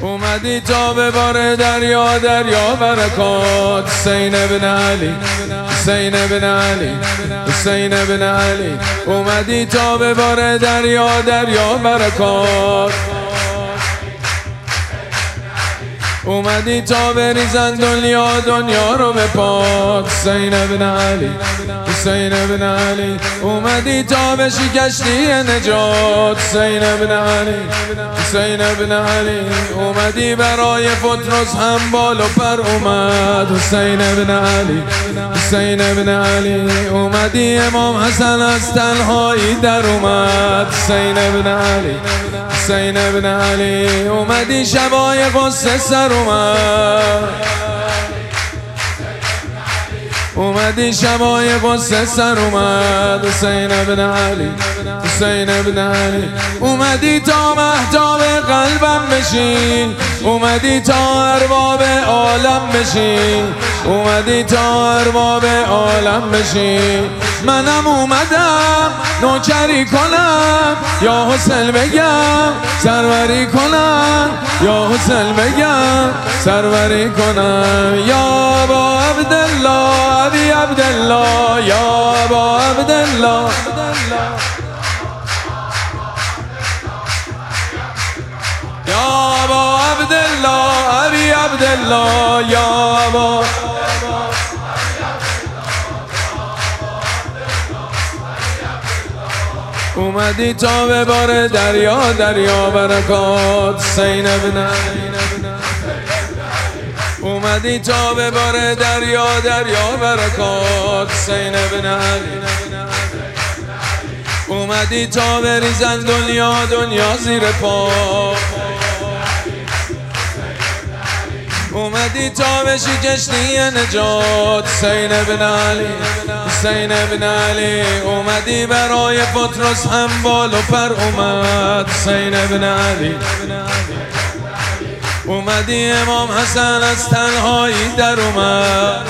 اومدی تا به بار دریا دریا برکات. حسین ابن علی، حسین ابن علی، حسین ابن علی. اومدی تا به بار دریا دریا برکات. اومدی تا بریزن دنیا دنیا رو به پات. حسین ابن علی، حسین ابن علی. اومدی تا بشی کشتی نجات. حسین ابن علی، حسین ابن علی. اومدی برای پطرس هم بال و پر اومد. حسین ابن علی، حسین ابن علی. اومدی امام حسن از تنهایی در اومد. حسین ابن علی، حسین ابن علی. اومدی شبای غصه سر اومد. اومدی شبای غصه سر اومد. حسین ابن علی، حسین ابن علی. اومدی تا مهتاب قلبم بشی. اومدی تا ارباب عالم بشی. اومدی تا ارباب عالم بشی. منم اومدم نوکری کنم، یا حسین بگم سروری کنم، یا حسین بگم سروری کنم. یا با عبدالله ابی عبدالله، یا با عبدالله. یا با عبدالله ابی عبدالله، یا با. اومدی تا به بار دریا دریا برکات. حسین ابن علی. اومدی تا به بار دریا دریا برکات. حسین ابن علی. اومدی تا بریزن دنیا دنیا زیر پا. اومدی تا بشی کشتی نجات. حسین ابن علی، حسین ابن علی. اومدی برای پطرس هم بال و پر اومد. حسین ابن علی. اومدی امام حسن از تنهایی در اومد.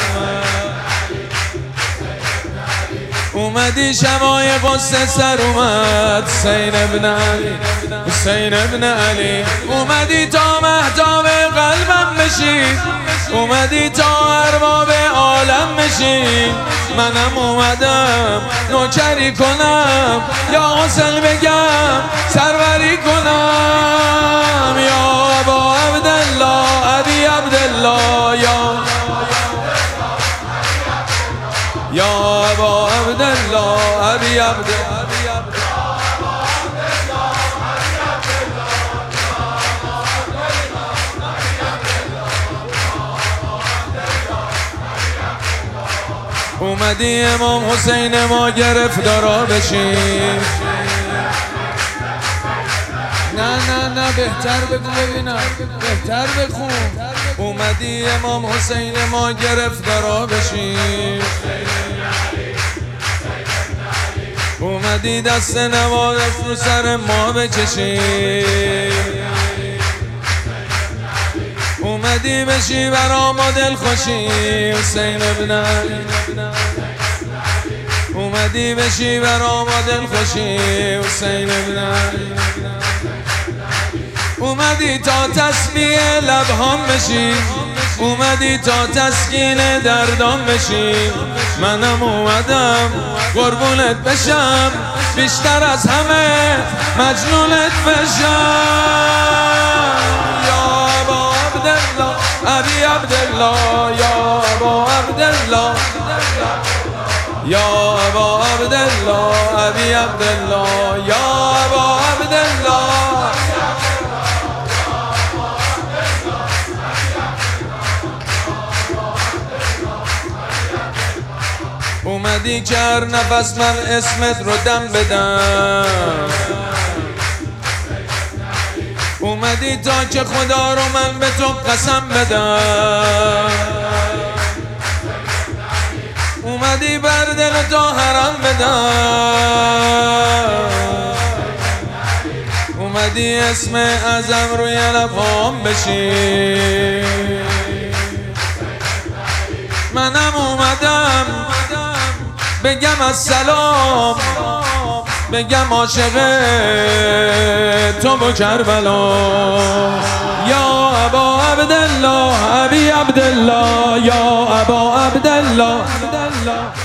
اومدی شبای غصه سر اومد. حسین ابن علی، حسین ابن علی. اومدی تا مهتاب قلبم بشی. اومدی تا ارباب عالم بشی. منم اومدم نوکری کنم، یا حسین بگم سروری کنم. یا با عبدالله ابی عبدالله، یا با عبدالله ابی عبدالله. اومدی امام حسین ما گرفتارا بشیم. نه بهتر بگو ببینم، بهتر بخون. اومدی امام حسین ما گرفتارا بشیم. اومدی دست نوازش رو سر ما بکشیم. اومدی بشی برا ما دل خوشی. حسین ابن علی. اومدی بشی برا ما دل خوشی. حسین ابن علی. اومدی تا تسبیح لبهام بشی. اومدی تا تسکین دردام بشی. منم اومدم قربونت بشم، بیشتر از همه مجنونت بشم. یا با عبدالله ابی عبدالله، یا با عبدالله، یا با عبدالله ابی عبدالله، یا با عبدالله. اومدی که هر نفس من اسمت رو دم بدم. اومدی تا که خدا رو من به تو قسم بدم. اومدی بر دل تو حرام بدم. اومدی اسم اعظم روی لبام بشی. منم اومدم بگم السلام، بگم عاشق تو و کربلا. یا عبدالله ابی عبدالله یا ابا عبدالله